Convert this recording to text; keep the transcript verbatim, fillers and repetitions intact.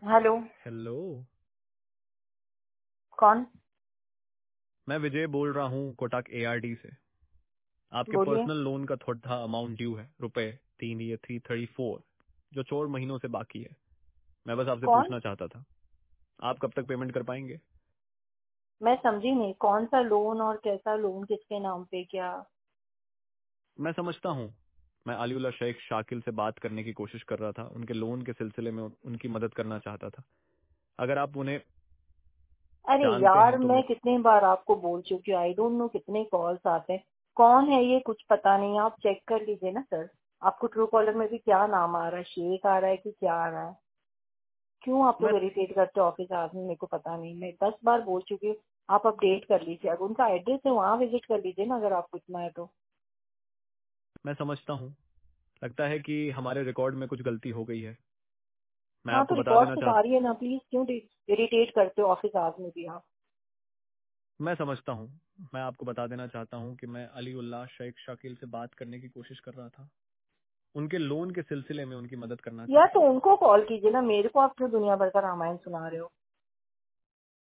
Hello. Hello. कौन? मैं विजय बोल रहा हूँ कोटक एआरडी से। आपके बोलिए। पर्सनल लोन का थोड़ा अमाउंट ड्यू है, रुपए तीन ये थ्री थर्टी फोर, जो चार महीनों से बाकी है। मैं बस आपसे कौन? पूछना चाहता था, आप कब तक पेमेंट कर पाएंगे? मैं समझी नहीं, कौन सा लोन और कैसा लोन, किसके नाम पे, क्या? मैं समझता हूँ। मैं अलीउल्लाह शेख शाकिल से बात करने की कोशिश कर रहा था, उनके लोन के सिलसिले में उनकी मदद करना चाहता था। अगर आप उन्हें अरे जानते यार, हैं तो मैं मैं कितनी बार आपको बोल चुकी हूँ, आई डोंट नो कितने कॉल्स आते हैं। कौन है ये कुछ पता नहीं, आप चेक कर लीजिए ना सर। आपको ट्रू कॉलर में भी क्या नाम आ रहा है, शेख आ रहा है कि क्या आ रहा है? क्यों आप मैं लोग इरिटेट करते हो ऑफिस आदमी, मेरे को पता नहीं। मैं दस बार बोल चुकी हूँ, आप अपडेट कर लीजिए। अगर उनका एड्रेस है वहाँ विजिट कर लीजिए ना, अगर आपको इतना है तो। मैं समझता हूँ। लगता है कि हमारे रिकॉर्ड में कुछ गलती हो गई है। मैं हाँ आपको तो बता रिकॉर्ड देना चाहता सुधारिए ना प्लीज, क्यों इरिटेट करते हो ऑफिस आदमी भी आप? मैं समझता हूँ। मैं आपको बता देना चाहता हूँ कि मैं अली उल्लाह शेख शाकिल से बात करने की कोशिश कर रहा था। उनके लोन के सिलसिले में उनकी मदद करना या चाहता तो था। उनको कॉल कीजिए ना, मेरे को आप क्यों दुनिया भर का रामायण सुना रहे हो?